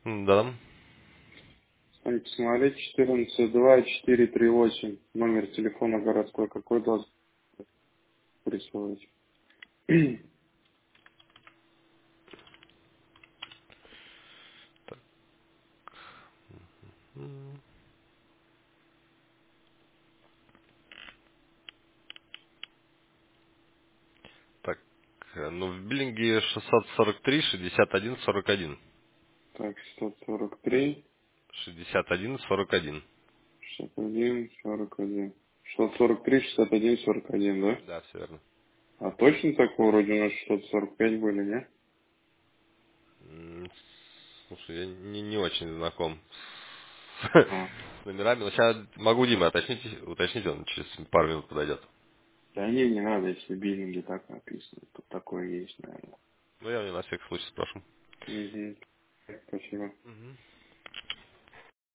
Да. Смотрите, смотри, 142438. Номер телефона городской. Какой должен присылать? Так, ну в биллинге 643 61 41. Так, 643, 61 41. 61, 41. 643, 61, 41, да? Да, все верно. А точно такого вроде у нас 645 были, не? М, Слушай, я не очень знаком А. с номерами, но сейчас могу Дима уточнить, он через пару минут подойдет. Да не надо, если в биллинге так написано. Тут такое есть, наверное. Ну, я у него на всякий случай спрошу. Угу. Спасибо. Мгм.